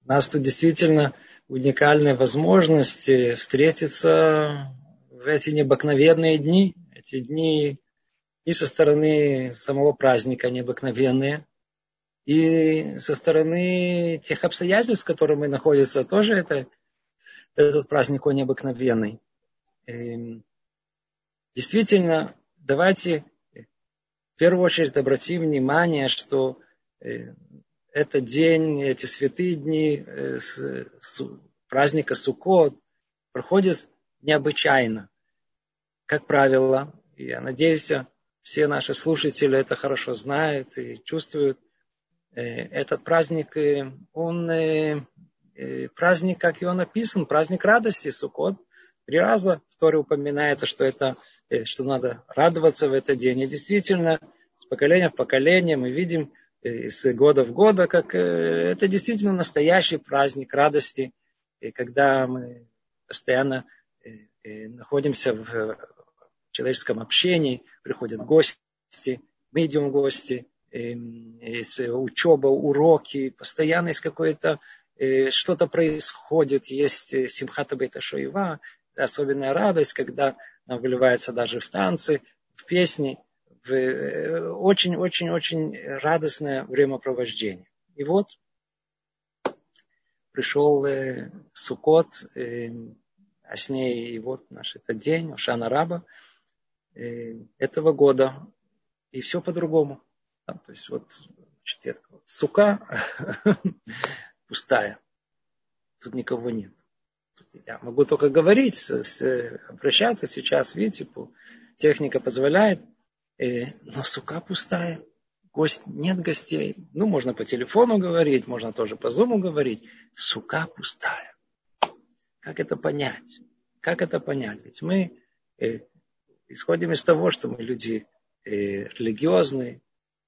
У нас тут действительно уникальная возможность встретиться в эти необыкновенные дни. Эти дни и со стороны самого праздника необыкновенные, и со стороны тех обстоятельств, в которых мы находимся, тоже этот праздник он необыкновенный. Действительно, давайте в первую очередь обратим внимание, что этот день, эти святые дни праздника Суккот проходят необычайно. Как правило, я надеюсь, все наши слушатели это хорошо знают и чувствуют. Этот праздник, он праздник, как и он написан, праздник радости, Суккот. 3 раза в Торе упоминается, что надо радоваться в этот день. И действительно, с поколения в поколение мы видим, с года в год, как это действительно настоящий праздник радости, и когда мы постоянно находимся в человеческом общении, приходят гости, мы идем в гости, есть учеба, уроки, постоянно есть какое-то, что-то происходит, есть симхат бейт ха-шоива, особенная радость, когда она выливается даже в танцы, в песни, в очень-очень-очень радостное времяпровождение. И вот пришел Суккот, а с ней и вот наш этот день, Ошана Раба этого года, и все по-другому. То есть вот сука пустая, тут никого нет. Я могу только говорить, обращаться сейчас, видите, техника позволяет, но сука пустая, нет гостей. Можно по телефону говорить, можно тоже по зуму говорить. Сука пустая. Как это понять? Ведь мы исходим из того, что мы люди религиозные,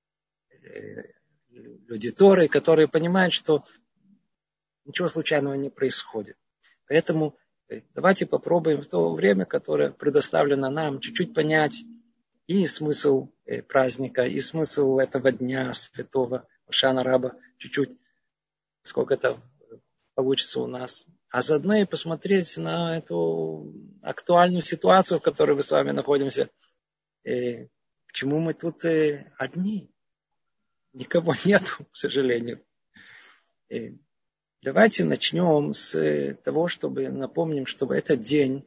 люди Торы, которые понимают, что ничего случайного не происходит. Поэтому давайте попробуем в то время, которое предоставлено нам, чуть-чуть понять и смысл праздника, и смысл этого дня святого Ошана Раба, чуть-чуть, сколько это получится у нас. А заодно и посмотреть на эту актуальную ситуацию, в которой мы с вами находимся. Почему мы тут одни? Никого нету, к сожалению. Давайте начнем с того, чтобы напомним, что в этот день,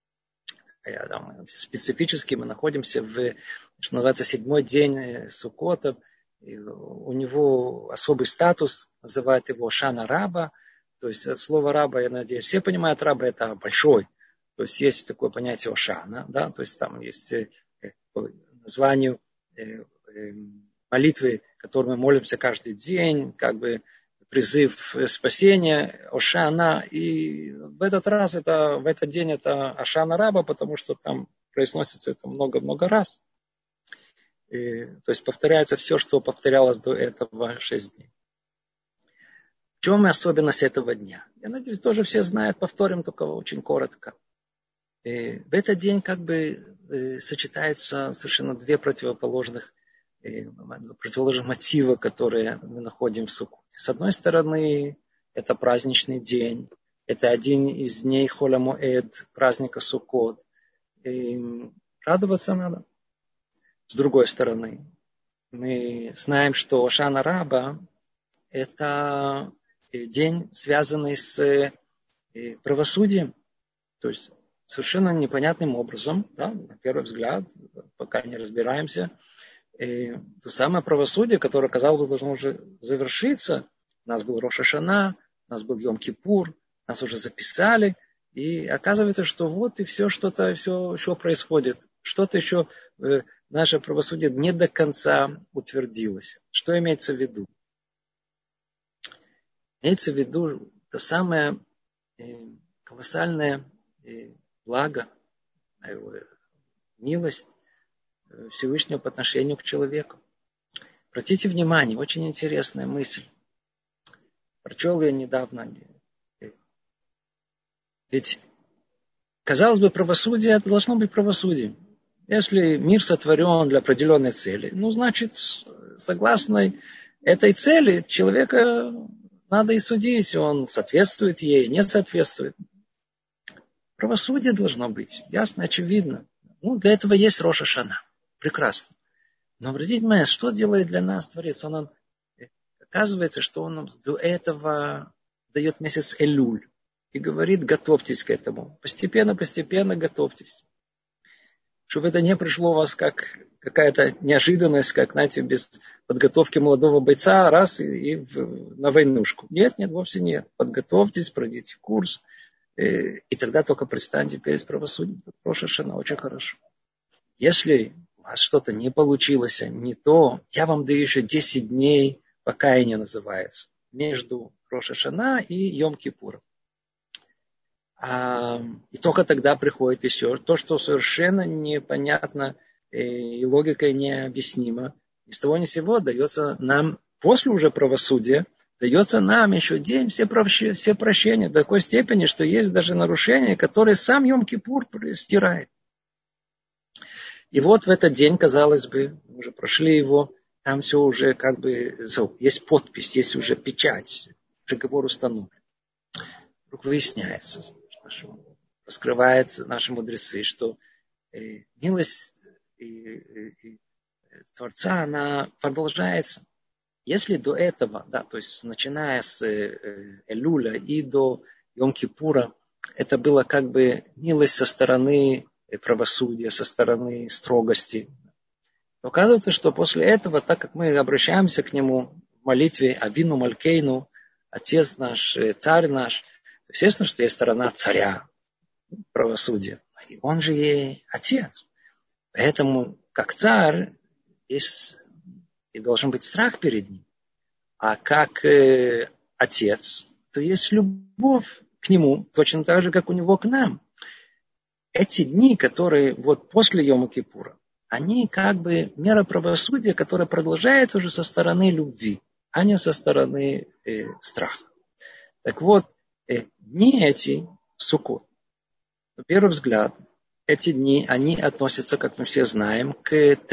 специфически мы находимся в, что называется, 7-й день Суккота, у него особый статус, называют его Ошана Раба, то есть слово раба, я надеюсь, все понимают, раба это большой, то есть есть такое понятие Ошана, да, то есть там есть по названию молитвы, которой мы молимся каждый день, как бы призыв спасения, Ошана, и в этот день это Ошана Раба, потому что там произносится это много-много раз. То есть повторяется все, что повторялось до этого 6 дней. В чем особенность этого дня? Я надеюсь, тоже все знают, повторим только очень коротко. В этот день как бы сочетаются совершенно 2 противоположных мотива, которые мы находим в Суккоте. С одной стороны, это праздничный день, это один из дней Холь ха-Моэд, праздника Суккот. Радоваться надо. С другой стороны, мы знаем, что Ошана Раба – это день, связанный с правосудием, то есть совершенно непонятным образом, да, на первый взгляд, пока не разбираемся, то самое правосудие, которое, казалось бы, должно уже завершиться. У нас был Рош ха-Шана, у нас был Йом-Кипур, нас уже записали, и оказывается, что вот и все еще происходит. Что-то еще наше правосудие не до конца утвердилось. Что имеется в виду? Имеется в виду то самое колоссальное благо, милость Всевышнего по отношению к человеку. Обратите внимание, очень интересная мысль. Прочел ее недавно. Ведь, казалось бы, правосудие это должно быть правосудием. Если мир сотворен для определенной цели, значит, согласно этой цели человека надо и судить, он соответствует ей, не соответствует. Правосудие должно быть, ясно, очевидно. Для этого есть Рош ха-Шана. Прекрасно. Но обратите внимание, что делает для нас Творец? Оказывается, что он нам до этого дает месяц Элюль и говорит, готовьтесь к этому. Постепенно готовьтесь. Чтобы это не пришло у вас как какая-то неожиданность, как, знаете, без подготовки молодого бойца, раз и на войнушку. Нет, вовсе нет. Подготовьтесь, пройдите курс, и тогда только предстаньте перед правосудием. Рош ха-Шана очень хорошо. Если у вас что-то не получилось, не то, я вам даю еще 10 дней, покаяние называется, между Рош ха-Шана и Йом-Кипуром. И только тогда приходит еще то, что совершенно непонятно и логикой необъяснимо. Ни с того ни с сего дается нам, после уже правосудия, дается нам еще день все прощения до такой степени, что есть даже нарушения, которые сам Йом-Кипур стирает. И вот в этот день, казалось бы, мы уже прошли его, там все уже как бы, есть подпись, есть уже печать, приговор установлен. Вдруг выясняется, раскрывается наши мудрецы, что милость Творца, она продолжается. Если до этого, то есть начиная с Элюля и до Йом-Кипура, это было как бы милость со стороны правосудия, со стороны строгости. Но оказывается, что после этого, так как мы обращаемся к нему в молитве Авину Малькейну, Отец наш, Царь наш, то естественно, что есть сторона царя, правосудия. И он же ей Отец. Поэтому, как царь, есть и должен быть страх перед ним. А как Отец, то есть любовь к нему, точно так же, как у него к нам. Эти дни, которые после Йома-Кипура, они как бы мера правосудия, которая продолжается уже со стороны любви, а не со стороны страха. Так вот, дни эти, Суккот, на первый взгляд, эти дни, они относятся, как мы все знаем, к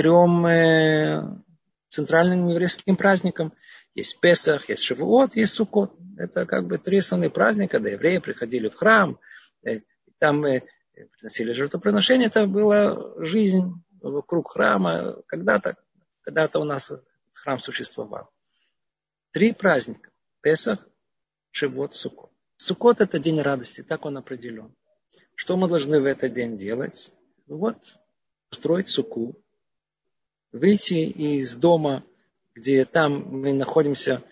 3 центральным еврейским праздникам. Есть Песах, есть Шавуот, есть Суккот. Это как бы 3 основные праздника, когда евреи приходили в храм, там приносили жертвоприношения, это была жизнь вокруг храма. Когда-то у нас храм существовал. 3 праздника. Песах, Шавуот, Суккот. Суккот – это день радости, так он определен. Что мы должны в этот день делать? Устроить суку, выйти из дома, где там мы находимся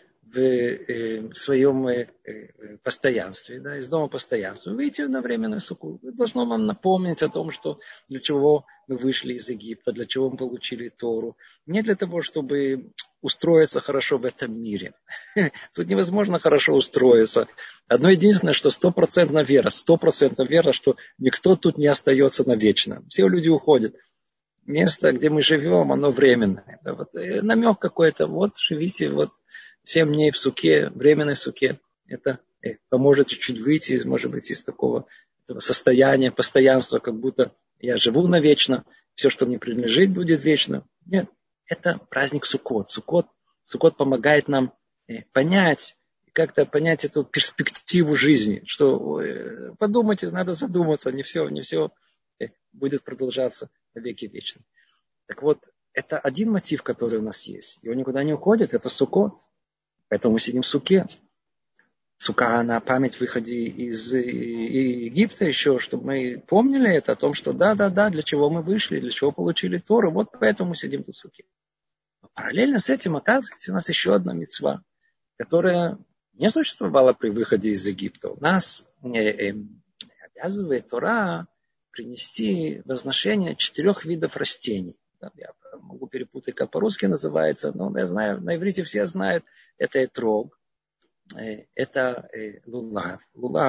в своем постоянстве, из дома постоянства, выйти на временную суку. Это должно нам напомнить о том, что для чего мы вышли из Египта, для чего мы получили Тору. Не для того, чтобы устроиться хорошо в этом мире. Тут невозможно хорошо устроиться. Одно единственное, что 100% вера, что никто тут не остается навечно. Все люди уходят. Место, где мы живем, оно временное. Намек какой-то, живите 7 дней в суке, временной суке. Это поможет чуть-чуть выйти, может быть, из этого состояния, постоянства, как будто я живу навечно, все, что мне принадлежит, будет вечно. Нет, это праздник Суккот. Суккот помогает нам понять эту перспективу жизни, что подумайте, надо задуматься, не все будет продолжаться на веки вечные. Так вот, это один мотив, который у нас есть. И он никуда не уходит, это Суккот. Поэтому мы сидим в суке. Сука на память в выходе из Египта еще, чтобы мы помнили это, о том, что да, для чего мы вышли, для чего получили Тору. Поэтому мы сидим тут в суке. Но параллельно с этим, оказывается, у нас еще одна мицва, которая не существовала при выходе из Египта. У нас обязывает Тора принести возношение 4 видов растений. Я могу перепутать, как по-русски называется, но я знаю, на иврите все знают, это этрог, это лулав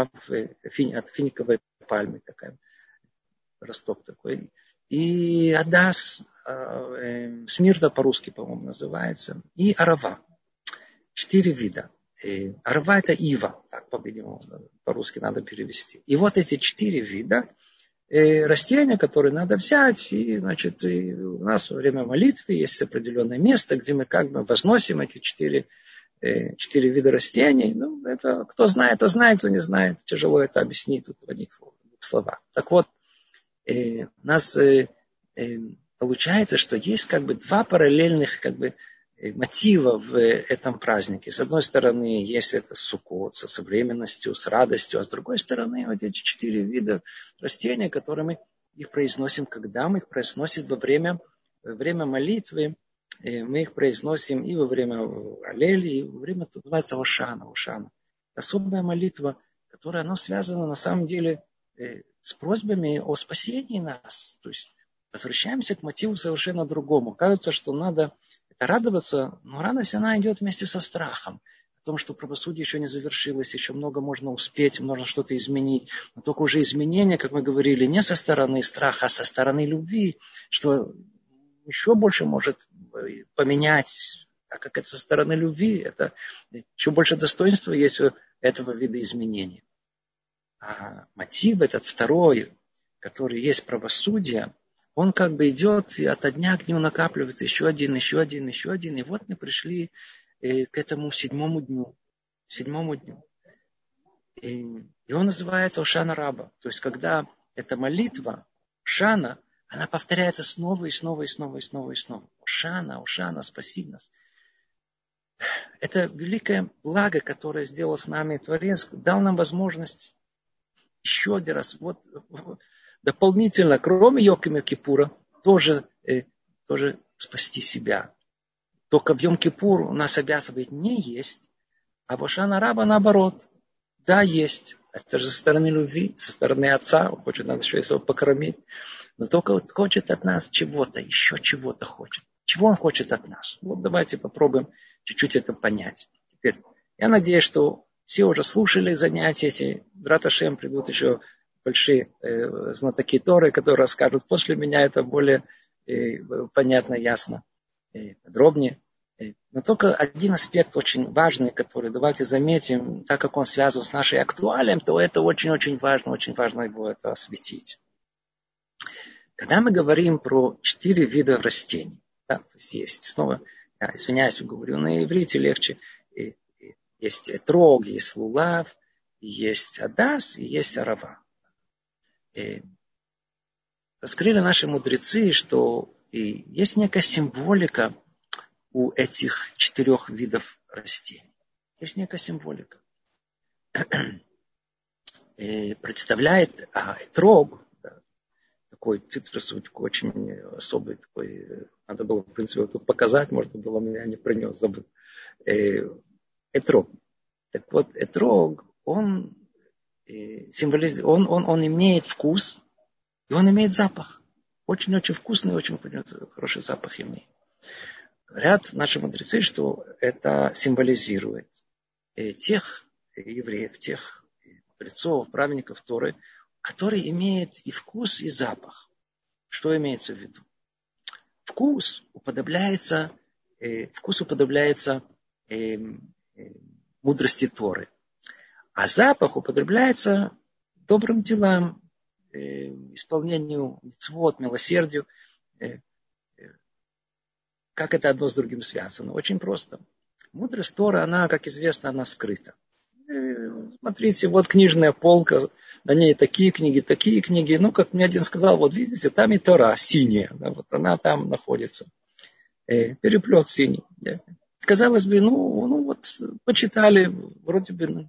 от финиковой пальмы, такой росток такой, и адас, смирта по-русски, по-моему, называется, и арава. 4 вида. Арава это ива, так, по-видимому, по-русски надо перевести. И эти 4 вида растения, которые надо взять, и, у нас во время молитвы есть определенное место, где мы как бы возносим эти 4 4 вида растений. Ну, это кто знает, то знает, кто не знает. Тяжело это объяснить тут в одних словах. Так вот, у нас получается, что есть как бы два параллельных как бы мотива в этом празднике. С одной стороны, есть это Суккот, со современностью, с радостью, а с другой стороны, вот эти 4 вида растений, которые мы их произносим, когда мы их произносим во время молитвы, мы их произносим и во время Алели, и во время, это называется Ошана. Особая молитва, которая, она связана на самом деле с просьбами о спасении нас. То есть возвращаемся к мотиву совершенно другому. Кажется, что надо радоваться, но радость, она идет вместе со страхом. О том, что правосудие еще не завершилось, еще много можно успеть, можно что-то изменить. Но только уже изменения, как мы говорили, не со стороны страха, а со стороны любви, что еще больше может поменять, так как это со стороны любви, это еще больше достоинства есть у этого вида изменений. А мотив этот второй, который есть правосудие, он как бы идет, и ото дня к нему накапливается еще один. И вот мы пришли к этому седьмому дню. И он называется Ошана Раба. То есть, когда эта молитва, Шана, она повторяется снова и снова. Ошана, спаси нас. Это великое благо, которое сделал с нами Творец, дал нам возможность еще один раз, вот дополнительно, кроме Йом-Кипура, тоже спасти себя. Только в Йом-Кипур у нас обязывает не есть, а в Ошана Раба наоборот. Да, есть. Это же со стороны любви, со стороны Отца. Он хочет нас еще его покормить. Но только хочет от нас чего-то, еще чего-то хочет. Чего он хочет от нас? Вот давайте попробуем чуть-чуть это понять. Теперь, я надеюсь, что все уже слушали занятия эти. Брат Ашем, придут еще большие знатоки Торы, которые расскажут после меня это более понятно, ясно, подробнее. Но только один аспект очень важный, который давайте заметим, так как он связан с нашей актуалией, то это очень-очень важно его это осветить. Когда мы говорим про 4 вида растений, да, то есть снова, я извиняюсь, говорю на иврите легче, есть этрог, есть лулав, есть адас и есть арава. Раскрыли наши мудрецы, что есть некая символика у этих 4 видов растений. Есть некая символика. Представляет этрог, да, такой цитрусовый, такой очень особый, такой, надо было, в принципе, тут показать, можно было, но я не принес, забыл. Этрог. Так вот, этрог, он символизирует, он имеет вкус, и он имеет запах. Очень-очень вкусный, очень хороший запах имеет. Говорят наши мудрецы, что это символизирует тех евреев, тех мудрецов, праведников Торы, которые имеют и вкус, и запах. Что имеется в виду? Вкус уподобляется мудрости Торы. А запах употребляется добрым делам, исполнению мицвот, милосердию. Как это одно с другим связано? Очень просто. Мудрость Торы, она, как известно, она скрыта. Смотрите, вот книжная полка, на ней такие книги. Ну, как мне один сказал, вот видите, там и Тора синяя. Да, вот она там находится. Переплет синий. Казалось бы, ну вот, почитали, вроде бы.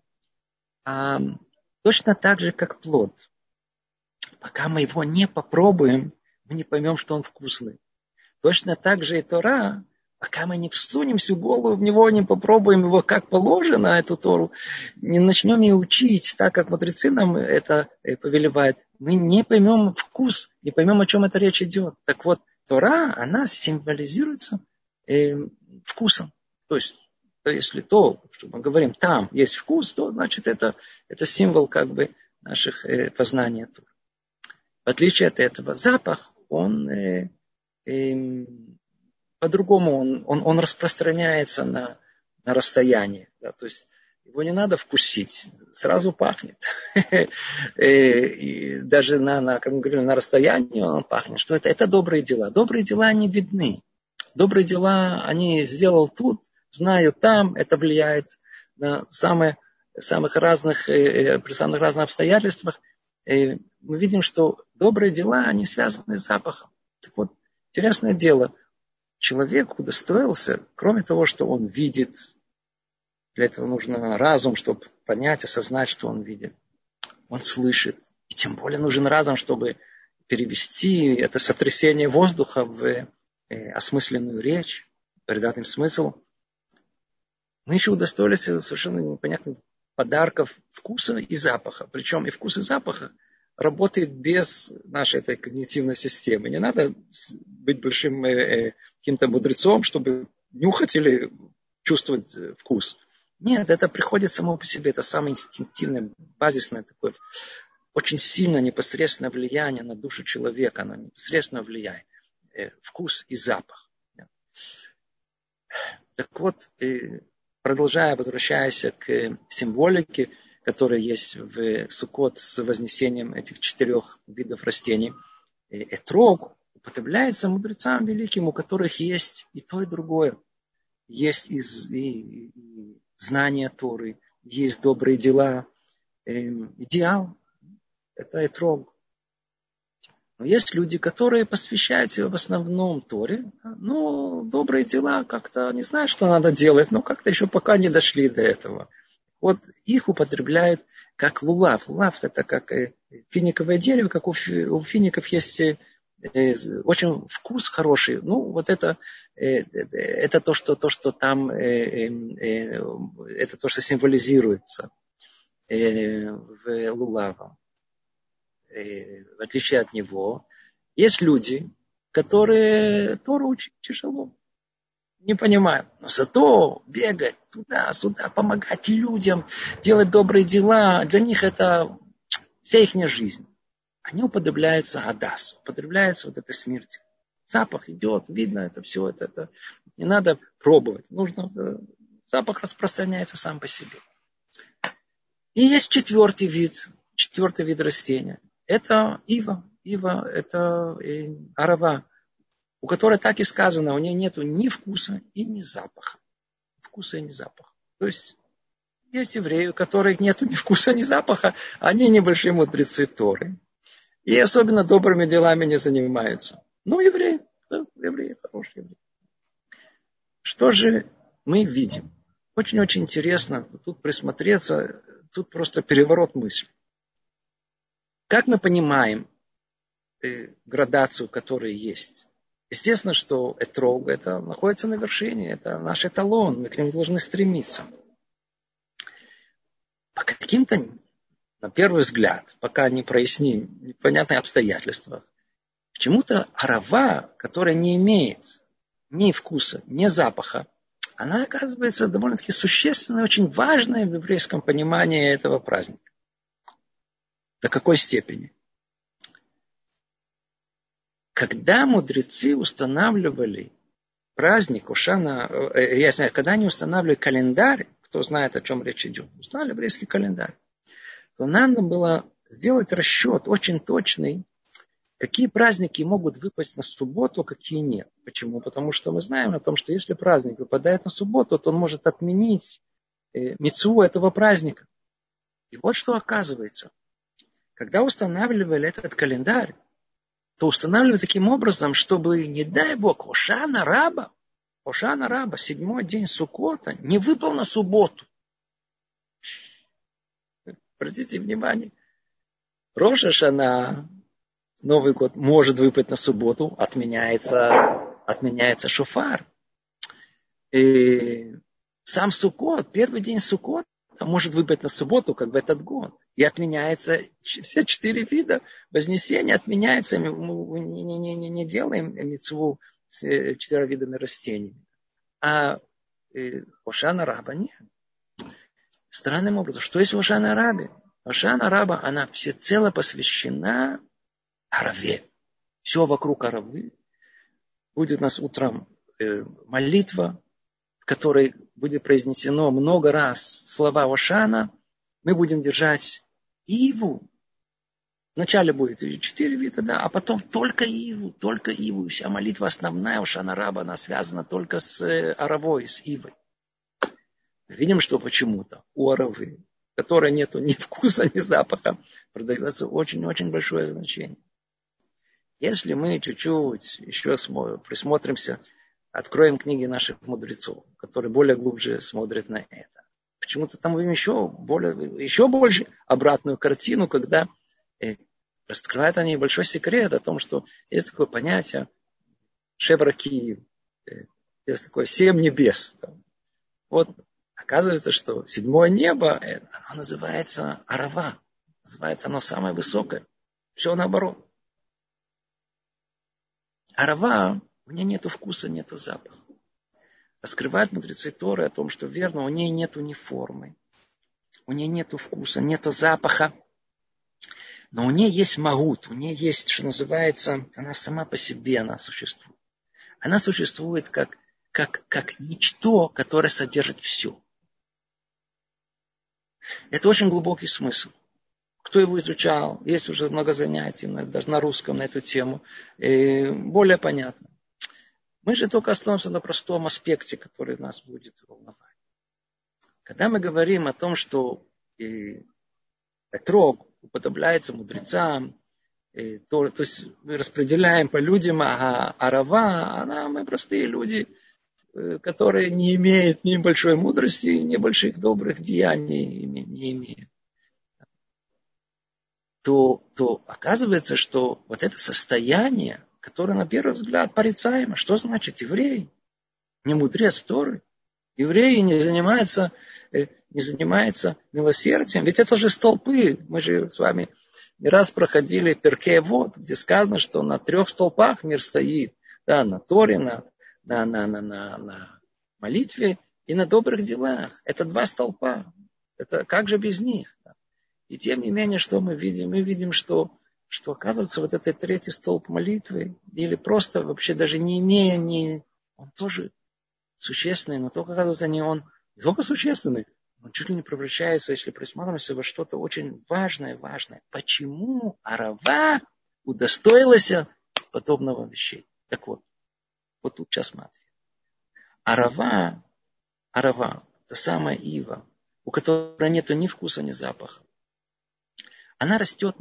Точно так же, как плод. Пока мы его не попробуем, мы не поймем, что он вкусный. Точно так же и Тора, пока мы не всунем всю голову в него, не попробуем его как положено, эту Тору, не начнем ее учить, так как мудрецы нам это повелевают, мы не поймем вкус, не поймем, о чем эта речь идет. Так вот, Тора, она символизируется вкусом. То есть, если то, что мы говорим, там есть вкус, то значит это символ как бы наших познания Торы. В отличие от этого, запах, он по-другому, он распространяется на расстояние. Да? То есть его не надо вкусить, сразу пахнет. И даже как мы говорили, на расстоянии он пахнет. Что это? Это добрые дела. Добрые дела, они видны. Добрые дела, они сделал тут, знаю там, это влияет на самых разных, при самых разных обстоятельствах. Мы видим, что добрые дела, они связаны с запахом. Так вот, интересное дело, человек удостоился, кроме того, что он видит, для этого нужно разум, чтобы понять, осознать, что он видит. Он слышит. И тем более нужен разум, чтобы перевести это сотрясение воздуха в осмысленную речь, придать им смысл. Мы еще удостоились совершенно непонятных подарков вкуса и запаха. Причем и вкус, и запах работает без нашей этой когнитивной системы. Не надо быть большим каким-то мудрецом, чтобы нюхать или чувствовать вкус. Нет, это приходит само по себе. Это самое инстинктивное, базисное такое, очень сильное непосредственное влияние на душу человека. Оно непосредственно влияет. Вкус и запах. Так вот, продолжая, возвращаясь к символике, которая есть в Суккот с вознесением этих 4 видов растений, этрог употребляется мудрецам великим, у которых есть и то, и другое. Есть и знания Торы, есть добрые дела. Идеал – это этрог. Но есть люди, которые посвящают себя в основном Торе. Ну, добрые дела как-то не знают, что надо делать, но как-то еще пока не дошли до этого. Вот их употребляют как лулав. Лулав – это как финиковое дерево, как у фиников есть очень вкус хороший. Ну, вот это то, что там, это то, что символизируется в лулаве. В отличие от него, есть люди, которые Тору учат тяжело, не понимают. Но зато бегать туда-сюда, помогать людям, делать добрые дела, для них это вся их жизнь. Они уподобляются Адасу, уподобляются вот этой смерти. Запах идет, видно это все, это не надо пробовать. Нужно, запах распространяется сам по себе. И есть 4-й вид растения. Это ива. Ива – это арава, у которой так и сказано, у нее нет ни вкуса и ни запаха. Вкуса и ни запаха. То есть евреи, у которых нет ни вкуса, ни запаха, они небольшие мудрецы Торы. И особенно добрыми делами не занимаются. Ну, евреи, хорошие евреи. Что же мы видим? Очень-очень интересно тут присмотреться, тут просто переворот мысли. Как мы понимаем градацию, которая есть? Естественно, что этрог это находится на вершине, это наш эталон, мы к нему должны стремиться. По каким-то, на первый взгляд, пока не проясним непонятные обстоятельства, почему-то арава, которая не имеет ни вкуса, ни запаха, она оказывается довольно-таки существенной, очень важной в еврейском понимании этого праздника. До какой степени? Когда мудрецы устанавливали праздник Ошана, когда они устанавливали календарь, кто знает, о чем речь идет, устанавливали еврейский календарь, то нам надо было сделать расчет очень точный, какие праздники могут выпасть на субботу, какие нет. Почему? Потому что мы знаем о том, что если праздник выпадает на субботу, то он может отменить мицву этого праздника. И вот что оказывается. Когда устанавливали этот календарь, то устанавливали таким образом, чтобы, не дай Бог, Ошана Раба, 7-й день Суккота, не выпал на субботу. Обратите внимание. Рош ха-Шана, Новый год, может выпасть на субботу, отменяется шофар. И сам Суккот, первый день Суккота, может выпасть на субботу, как в этот год. И отменяется все 4 вида вознесения, отменяется. Мы не делаем мицву с 4 видами растений. А Ошана Раба нет. Странным образом. Что есть в Ошана Рабе? Ошана Раба, она всецело посвящена Араве. Все вокруг Аравы. Будет у нас утром молитва, в которой будет произнесено много раз слова Ошана. Мы будем держать иву. Вначале будет 4 вида, да, а потом только иву. Вся молитва основная Ошана Раба, она связана только с Аравой, с ивой. видим, что почему-то у аравы, в которой нету ни вкуса, ни запаха, продается очень-очень большое значение. Если мы чуть-чуть еще присмотримся, откроем книги наших мудрецов, которые более глубже смотрят на это, почему-то там видим еще больше обратную картину, когда раскрывают они большой секрет о том, что есть такое понятие шевраки, есть такое 7 небес. Вот оказывается, что 7-е небо, оно называется арава, называется оно самое высокое. Все наоборот. Арава, у нее нету вкуса, нету запаха. Раскрывают мудрецы Торы о том, что верно, у нее нету ни формы, у нее нету вкуса, нету запаха, но у нее есть магут, у нее есть, что называется, она сама по себе, она существует. Она существует как ничто, которое содержит все. Это очень глубокий смысл. Кто его изучал, есть уже много занятий, даже на русском на эту тему, более понятно. Мы же только остановимся на простом аспекте, который нас будет волновать. Когда мы говорим о том, что этрог уподобляется мудрецам, то есть мы распределяем по людям, а арава, мы простые люди, которые не имеют ни большой мудрости, ни больших добрых деяний не имеют. То оказывается, что вот это состояние, которое на первый взгляд порицаемо, что значит еврей? Не мудрец Торы. Евреи не занимаются милосердием. Ведь это же столпы. Мы же с вами не раз проходили Перкей Авот, где сказано, что на 3 столпах мир стоит. Да, на Торе, на молитве и на добрых делах. Это 2 столпа. Это как же без них? И тем не менее, что мы видим? Мы видим, что оказывается, вот этот 3-й столб молитвы, или просто вообще даже не имея, он тоже существенный, но только, оказывается, он не только существенный, он чуть ли не превращается, если присматриваемся, во что-то очень важное. Почему арава удостоилась подобного вещей? Так вот тут сейчас смотрим. Арава, это самая ива, у которой нет ни вкуса, ни запаха. Она растет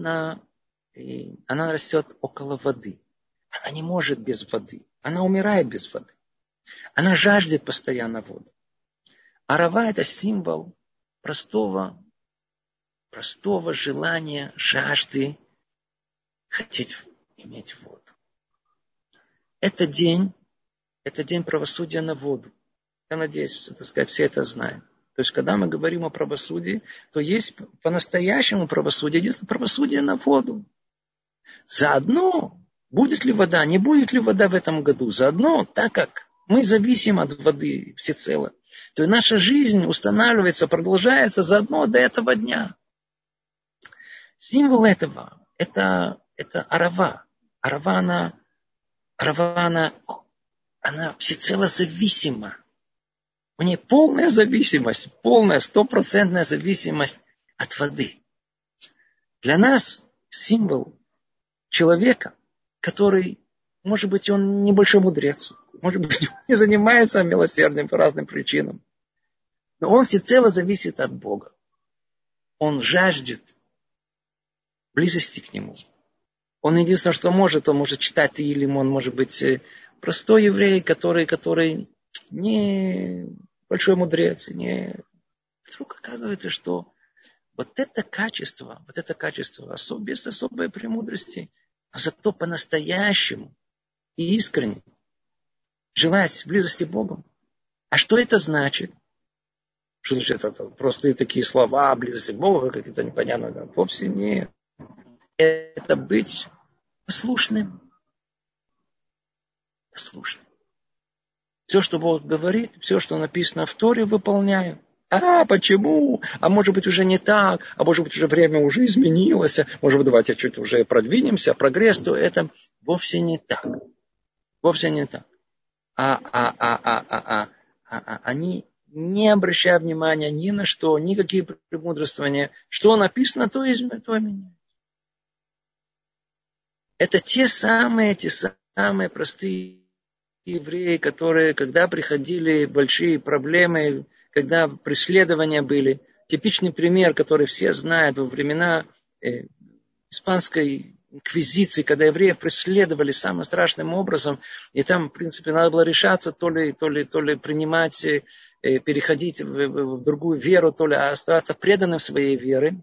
около воды. Она не может без воды. Она умирает без воды. Она жаждет постоянно воды. Арава – это символ простого желания, жажды хотеть иметь воду. Это день правосудия на воду. Я надеюсь, все это знают. То есть, когда мы говорим о правосудии, то есть по-настоящему правосудие, единственное правосудие на воду. Заодно, будет ли вода, не будет ли вода в этом году, заодно, так как мы зависим от воды всецело, то и наша жизнь устанавливается, продолжается заодно до этого дня. Символ этого – это арава. Арава, она всецело зависима. У нее полная зависимость, полная 100% зависимость от воды. Для нас символ человека, который, может быть, он небольшой мудрец, может быть, он не занимается милосердием по разным причинам, но он всецело зависит от Бога. Он жаждет близости к Нему. Он единственное, что может, он может читать Тилим, он может быть простой еврей, который не большой мудрец. Вдруг оказывается, что вот это качество без особой премудрости, но зато по-настоящему и искренне желать близости к Богу. А что это значит? Что значит это? Простые такие слова, близости к Богу, какие-то непонятные. Вовсе нет. Это быть послушным. Все, что Бог говорит, все, что написано в Торе, выполняю. Почему? Может быть, уже не так, может быть, уже время уже изменилось, может быть, давайте чуть уже продвинемся, прогресс, то это вовсе не так. Вовсе не так. Они, не обращая внимания ни на что, никакие премудрствования, что написано, то меняют. Это те самые простые евреи, которые, когда приходили большие проблемы, когда преследования были. Типичный пример, который все знают во времена испанской инквизиции, когда евреев преследовали самым страшным образом, и там, в принципе, надо было решаться то ли принимать, переходить в другую веру, то ли оставаться преданным своей вере.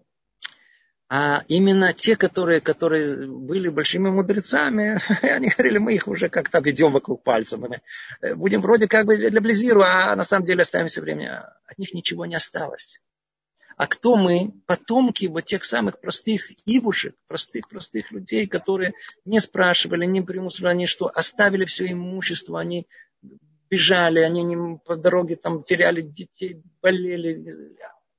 А именно те, которые были большими мудрецами, они говорили, мы их уже как-то ведем вокруг пальца. Мы будем вроде как бы для Близиру, а на самом деле оставим все время. От них ничего не осталось. А кто мы? Потомки вот тех самых простых ивушек, простых людей, которые не спрашивали, не примусывали, они что, оставили все имущество, они бежали, они по дороге там теряли детей, болели.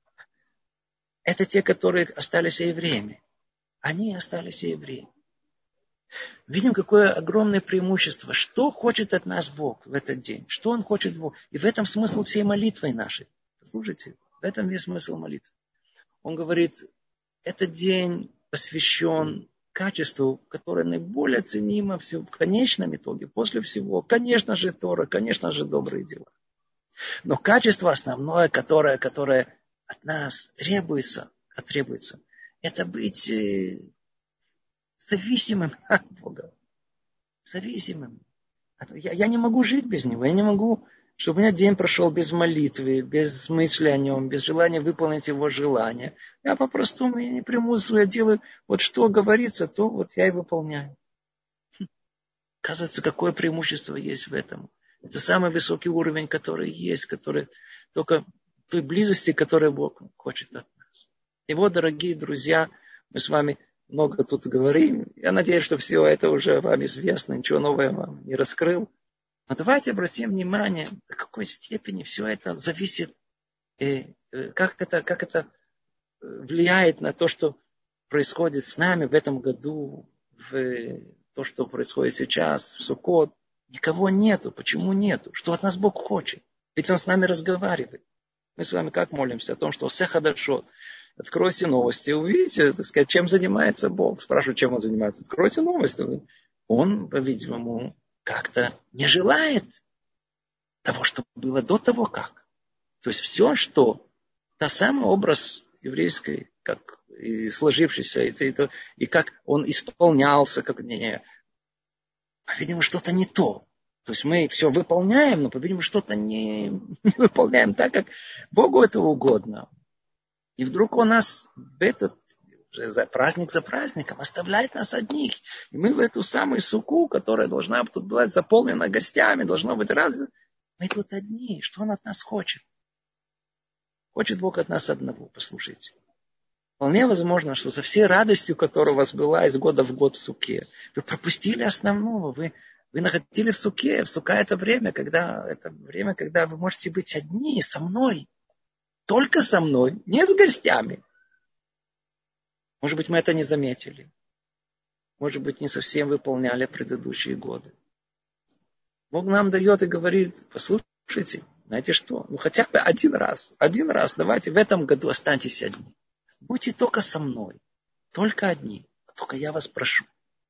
Это те, которые остались евреями. Они остались евреями. Видим, какое огромное преимущество. Что хочет от нас Бог в этот день? Что Он хочет Бог? И в этом смысл всей молитвы нашей. Послушайте, в этом весь смысл молитвы. Он говорит, этот день посвящен качеству, которое наиболее ценимо в конечном итоге, после всего. Конечно же, Тора, конечно же, добрые дела. Но качество основное, которое от нас требуется, это быть зависимым от Бога. Зависимым. Я не могу жить без Него. Я не могу, чтобы у меня день прошел без молитвы, без мысли о Нем, без желания выполнить Его желание. Я по-простому не примусываю, я делаю, вот что говорится, то вот я и выполняю. Оказывается, какое преимущество есть в этом. Это самый высокий уровень, который есть, который только той близости, которую Бог хочет от нас. И вот, дорогие друзья, мы с вами много тут говорим. Я надеюсь, что все это уже вам известно, ничего нового я вам не раскрыл. Но давайте обратим внимание, до какой степени все это зависит, как это влияет на то, что происходит с нами в этом году, в то, что происходит сейчас, в Суккот. Никого нету. Почему нету? Что от нас Бог хочет? Ведь Он с нами разговаривает. Мы с вами как молимся о том, что «Се хадашот». Откройте новости, увидите, так сказать, чем занимается Бог. Спрашивают, чем Он занимается. Откройте новости. Он, по-видимому, как-то не желает того, что было до того, как. То есть все, что та самый образ еврейский, как и сложившийся, и как он исполнялся, по-видимому, что-то не то. То есть мы все выполняем, но, по-видимому, что-то не выполняем так, как Богу это угодно. И вдруг Он нас в этот праздник за праздником оставляет нас одних. И мы в эту самую суку, которая должна тут быть заполнена гостями, должно быть радость. Мы тут одни. Что Он от нас хочет? Хочет Бог от нас одного, послушайте. Вполне возможно, что за всей радостью, которая у вас была из года в год в суке, вы пропустили основного. Вы находили в суке. В сука это время, когда вы можете быть одни со мной. Только со мной, не с гостями. Может быть, мы это не заметили. Может быть, не совсем выполняли предыдущие годы. Бог нам дает и говорит, послушайте, знаете что? Хотя бы один раз, давайте в этом году останьтесь одни. Будьте только со мной, только одни. Только я вас прошу.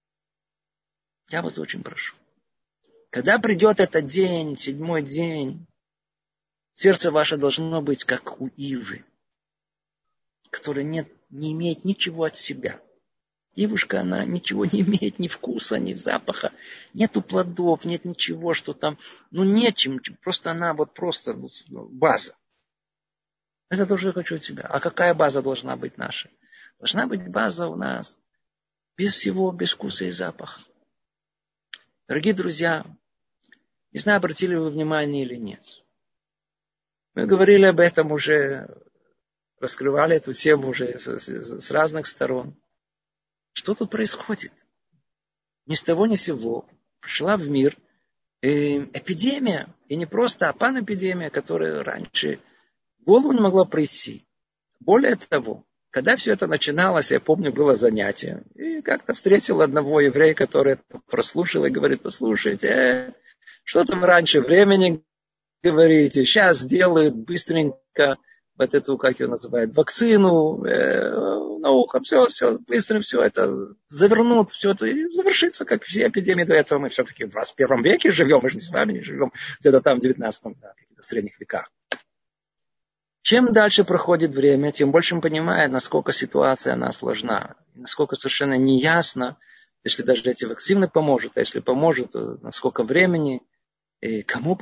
Я вас очень прошу. Когда придет этот день, 7-й день, сердце ваше должно быть как у ивы, которая не имеет ничего от себя. Ивушка, она ничего не имеет, ни вкуса, ни запаха. Нету плодов, нет ничего, что там, нечем. Просто она база. Это то, что я хочу от тебя. А какая база должна быть наша? Должна быть база у нас без всего, без вкуса и запаха. Дорогие друзья, не знаю, обратили вы внимание или нет. Мы говорили об этом уже, раскрывали эту тему уже с разных сторон. Что тут происходит? Ни с того ни с сего пришла в мир эпидемия. И не просто панэпидемия, которая раньше в голову не могла прийти. Более того, когда все это начиналось, я помню, было занятие. И как-то встретил одного еврея, который это прослушал и говорит, послушайте, что там раньше времени говорите, сейчас делают быстренько вот эту, как ее называют, вакцину, наука, все, быстро все это завернут, все это и завершится, как все эпидемии до этого. Мы все-таки в 21 веке живем, мы же не с вами не живем где-то там в 19 каких-то средних веках. Чем дальше проходит время, тем больше мы понимаем, насколько ситуация она сложна. Насколько совершенно неясно, если даже эти вакцины поможет, а если поможет, то на сколько времени, и кому.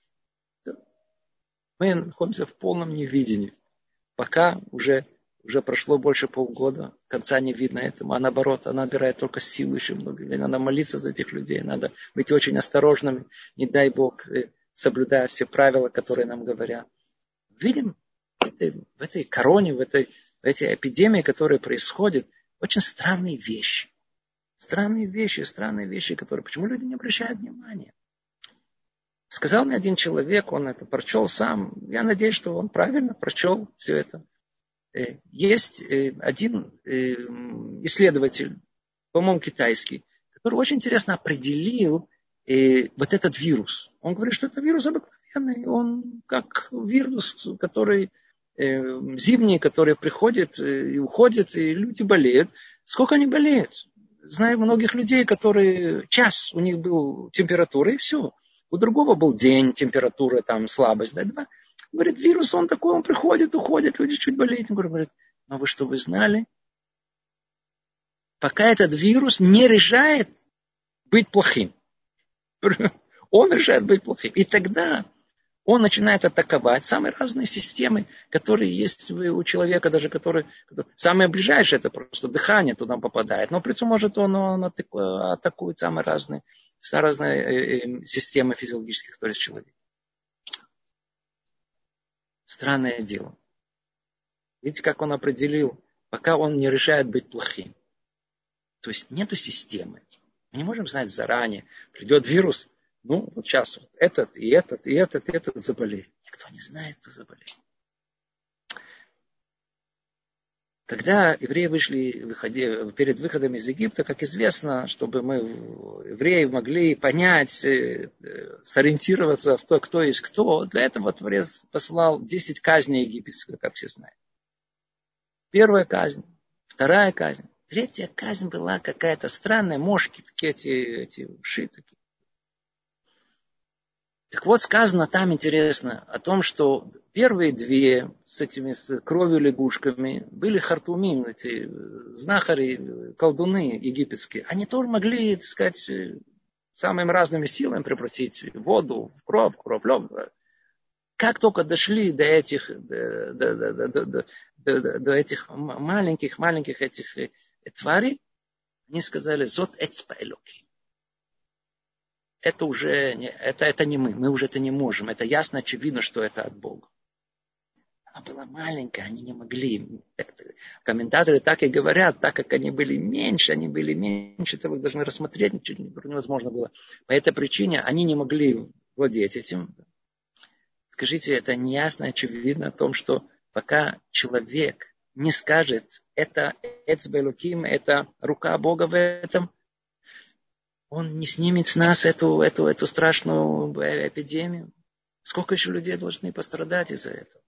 Мы находимся в полном невидении. Пока уже прошло больше полгода, конца не видно этому, а наоборот, она набирает только силу еще много. Надо молиться за этих людей, надо быть очень осторожными, не дай Бог, соблюдая все правила, которые нам говорят. Видим в этой короне, в этой эпидемии, которая происходит, очень странные вещи. Странные вещи, которые... Почему люди не обращают внимания? Сказал мне один человек, он это прочел сам. Я надеюсь, что он правильно прочел все это. Есть один исследователь, по-моему, китайский, который очень интересно определил вот этот вирус. Он говорит, что это вирус обыкновенный. Он как вирус, который зимний, который приходит и уходит, и люди болеют. Сколько они болеют? Знаю многих людей, которые час у них был температура, и все. У другого был день, температура, там, слабость, да, 2. Говорит, вирус, он такой, он приходит, уходит, люди чуть болеют. Он говорит, ну вы что, вы знали? Пока этот вирус не решает быть плохим. Он решает быть плохим. И тогда он начинает атаковать самые разные системы, которые есть у человека, даже которые самое ближайшее, это просто дыхание туда попадает. Но при этом может он атакует самые разные системы физиологических, которые есть в человеке. Странное дело. Видите, как он определил, пока он не решает быть плохим. То есть нету системы. Мы не можем знать заранее. Придет вирус, ну вот сейчас вот этот заболеет. Никто не знает, кто заболеет. Когда евреи вышли перед выходом из Египта, как известно, чтобы евреи могли понять, сориентироваться в то, кто есть кто, для этого Творец послал 10 казней египетских, как все знают. Первая казнь, вторая казнь, третья казнь была какая-то странная, мошки такие, эти уши такие. Так вот, сказано там интересно о том, что первые две с кровью лягушками были хартумим, эти знахари, колдуны египетские. Они тоже могли, так сказать, самыми разными силами превратить воду в кровь, лед. Как только дошли до этих маленьких этих тварей, они сказали, зот эцпа элоки. Это уже это не мы уже это не можем. Это ясно, очевидно, что это от Бога. Она была маленькая, они не могли. Комментаторы так и говорят, так как они были меньше, этого их должны рассмотреть, ничего невозможно было. По этой причине они не могли владеть этим. Скажите, это неясно, очевидно о том, что пока человек не скажет, это эцба элоким, это рука Бога в этом, он не снимет с нас эту страшную эпидемию. Сколько еще людей должны пострадать из-за этого?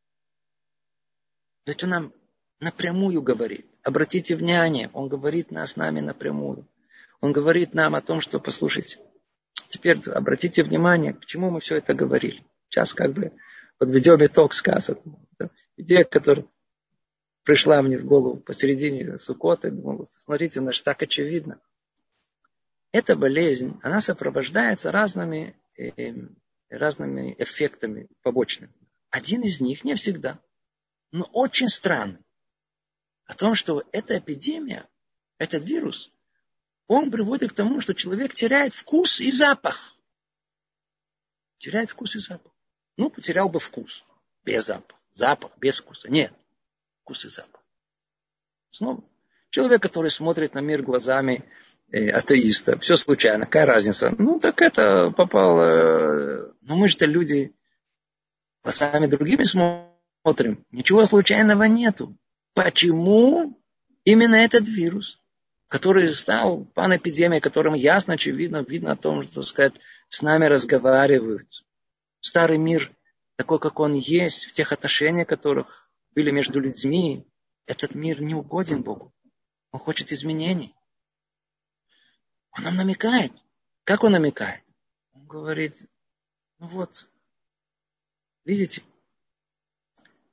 Это нам напрямую говорит. Обратите внимание, он говорит с нами напрямую. Он говорит нам о том, что, послушайте, теперь обратите внимание, к чему мы все это говорили. Сейчас как бы подведем итог сказанному. Идея, которая пришла мне в голову посередине Суккота, думал, смотрите, значит, так очевидно. Эта болезнь, она сопровождается разными эффектами побочными. Один из них не всегда, но очень странный. О том, что эта эпидемия, этот вирус, он приводит к тому, что человек теряет вкус и запах. Теряет вкус и запах. Ну, потерял бы вкус без запаха. Запах без вкуса. Нет. Вкус и запах. Снова. Человек, который смотрит на мир глазами атеиста. Все случайно. Какая разница? Ну, так это попало. Но мы же-то люди глазами другими смотрим. Ничего случайного нету. Почему именно этот вирус, который стал панэпидемией, которым ясно, очевидно, видно о том, что, так сказать, с нами разговаривают. Старый мир, такой, как он есть, в тех отношениях, которых были между людьми, этот мир не угоден Богу. Он хочет изменений. Он нам намекает. Как он намекает? Он говорит, ну вот, видите,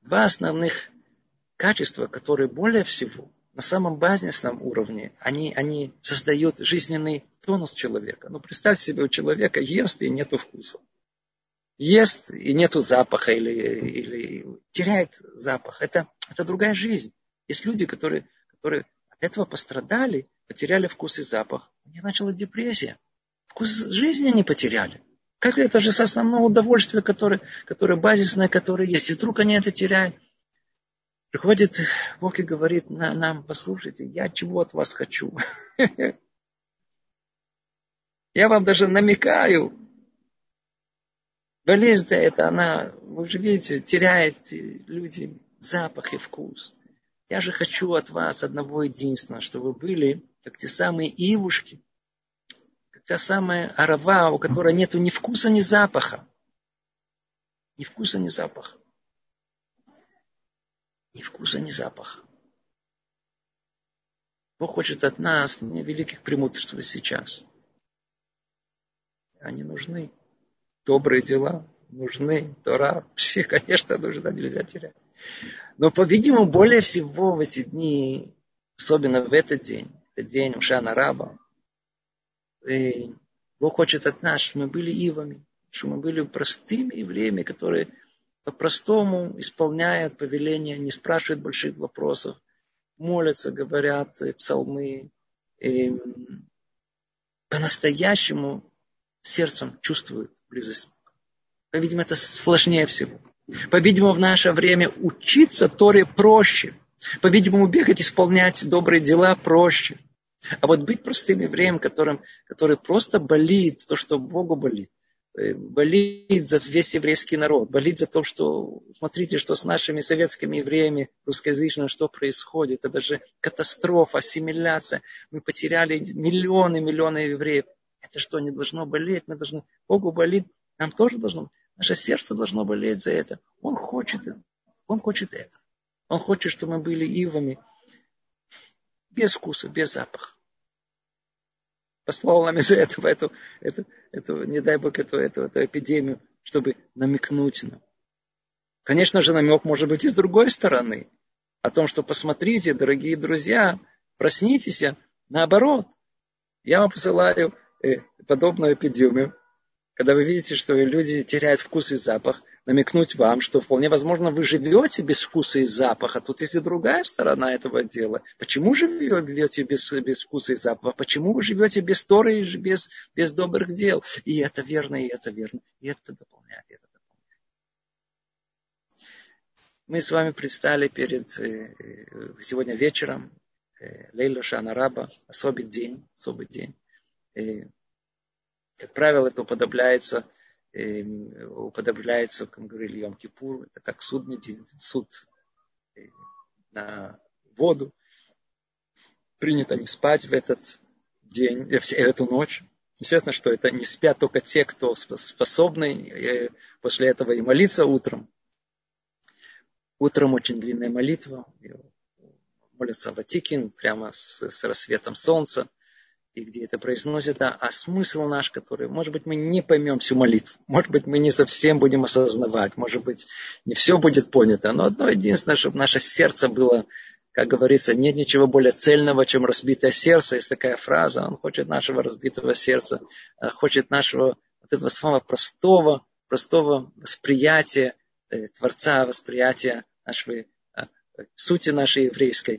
два основных качества, которые более всего на самом базисном уровне, они создают жизненный тонус человека. Ну, представьте себе, у человека ест и нету вкуса. Ест и нету запаха или теряет запах. Это другая жизнь. Есть люди, которые от этого пострадали, потеряли вкус и запах. У них началась депрессия. Вкус жизни они потеряли. Как это же с основного удовольствия, которое базисное, которое есть. И вдруг они это теряют. Приходит Бог и говорит нам, послушайте, я чего от вас хочу? Я вам даже намекаю. Болезнь это она, вы же видите, теряет люди запах и вкус. Я же хочу от вас одного единственного, чтобы вы были, как те самые ивушки, как та самая арава, у которой нету ни вкуса, ни запаха. Ни вкуса, ни запаха. Ни вкуса, ни запаха. Бог хочет от нас не великих преимуществ сейчас. Они нужны. Добрые дела нужны. Тора, конечно, нужна, нельзя терять. Но, по-видимому, более всего в эти дни, особенно в этот день Ушана Раба, Бог хочет от нас, чтобы мы были ивами, чтобы мы были простыми евреями, которые по-простому исполняют повеления, не спрашивают больших вопросов, молятся, говорят псалмы, по-настоящему сердцем чувствуют близость. По-видимому, это сложнее всего. По-видимому, в наше время учиться Торе проще. По-видимому, бегать, исполнять добрые дела проще. А вот быть простым евреем, который просто болит то, что Богу болит. Болит за весь еврейский народ. Болит за то, что, смотрите, что с нашими советскими евреями, русскоязычными, что происходит. Это же катастрофа, ассимиляция. Мы потеряли миллионы евреев. Это что, не должно болеть? Богу болит, нам тоже должно. Наше сердце должно болеть за это. Он хочет это. Он хочет, чтобы мы были ивами. Без вкуса, без запаха. Послал нам из-за этого эту, не дай Бог, эту эпидемию, чтобы намекнуть нам. Конечно же, намек может быть и с другой стороны. О том, что посмотрите, дорогие друзья, проснитесь, наоборот. Я вам посылаю подобную эпидемию. Когда вы видите, что люди теряют вкус и запах, намекнуть вам, что вполне возможно вы живете без вкуса и запаха. Тут есть и другая сторона этого дела. Почему же вы живете без вкуса и запаха? Почему вы живете без Торы и без добрых дел? И это верно, и это верно. И это дополняет, Мы с вами предстали сегодня вечером Лейла Шана Раба, особый день. Как правило, это уподобляется, как мы говорили, Йом-Кипур, это как судный день, суд на воду. Принято не спать в этот день, в эту ночь. Естественно, что это не спят только те, кто способны после этого и молиться утром. Утром очень длинная молитва. Молится Ватикин прямо с рассветом солнца. И где это произносится, а смысл наш, который, может быть, мы не поймем всю молитву, может быть, мы не совсем будем осознавать, может быть, не все будет понято, но одно единственное, чтобы наше сердце было, как говорится, нет ничего более цельного, чем разбитое сердце. Есть такая фраза, он хочет нашего разбитого сердца, хочет нашего вот этого самого простого восприятия Творца, восприятия нашей, сути нашей еврейской,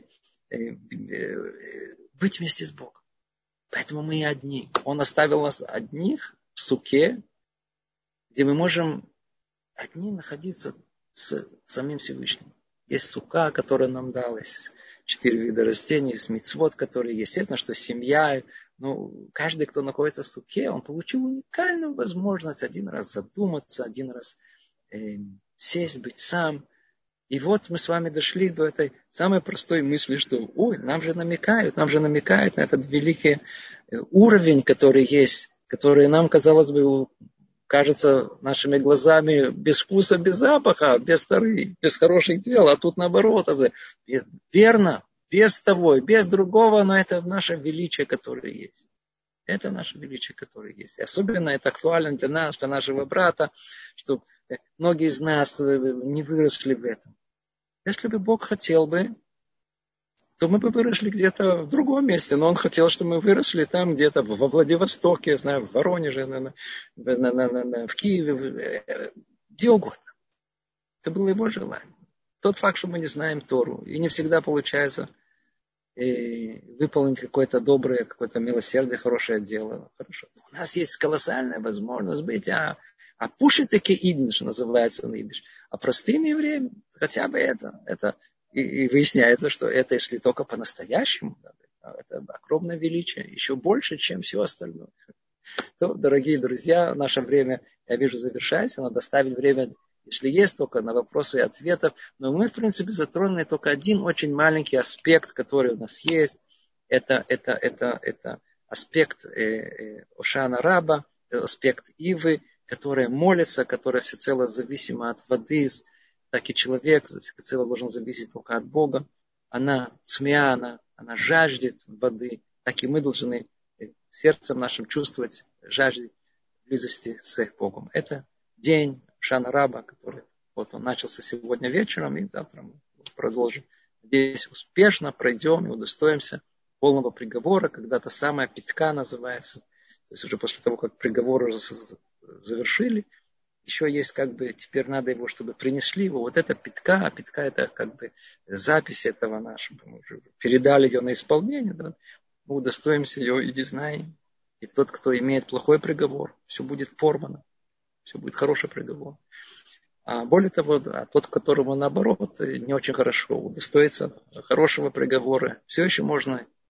быть вместе с Богом. Поэтому мы и одни. Он оставил нас одних в суке, где мы можем одни находиться с самим Всевышним. Есть сука, которую нам дал, есть 4 вида растений, есть мицвот, которые есть. Естественно, что семья, каждый, кто находится в суке, он получил уникальную возможность один раз задуматься, один раз сесть, быть сам. И вот мы с вами дошли до этой самой простой мысли, что нам же намекают на этот великий уровень, который есть, который нам, казалось бы, кажется нашими глазами без вкуса, без запаха, без Торы, без хороших дел, а тут наоборот. Верно, без того, без другого, но это наше величие, которое есть. Это наше величие, которое есть. И особенно это актуально для нас, для нашего брата, что многие из нас не выросли в этом. Если бы Бог хотел бы, то мы бы выросли где-то в другом месте. Но Он хотел, чтобы мы выросли там где-то во Владивостоке, я знаю, в Воронеже, в Киеве, где угодно. Это было Его желание. Тот факт, что мы не знаем Тору, и не всегда получается выполнить какое-то доброе, какое-то милосердие, хорошее дело. Хорошо. У нас есть колоссальная возможность быть пушитеки идн, что называется на идиш. А простым евреям хотя бы это и выясняется, что это, если только по-настоящему, это огромное величие, еще больше, чем все остальное. То, дорогие друзья, наше время, я вижу, завершается. Надо ставить время, если есть, только на вопросы и ответов. Но мы, в принципе, затронули только один очень маленький аспект, который у нас есть. Это аспект Ошана Раба, аспект Ивы, которая молится, которая всецело зависима от воды, так и человек всецело должен зависеть только от Бога. Она цмея, она жаждет воды, так и мы должны сердцем нашим чувствовать жаждет близости с Богом. Это день Шана Раба, который вот он начался сегодня вечером, и завтра мы продолжим. Надеюсь, успешно пройдем и удостоимся полного приговора, когда-то самая питка называется. То есть уже после того, как приговор уже завершили, еще есть теперь надо его, чтобы принесли его. Вот это питка, а питка это запись этого нашего. Мы уже передали ее на исполнение, да? Мы удостоимся ее и не знаем. И тот, кто имеет плохой приговор, все будет порвано. Все будет хороший приговор. А более того, тот, которому наоборот не очень хорошо удостоится хорошего приговора, все еще можно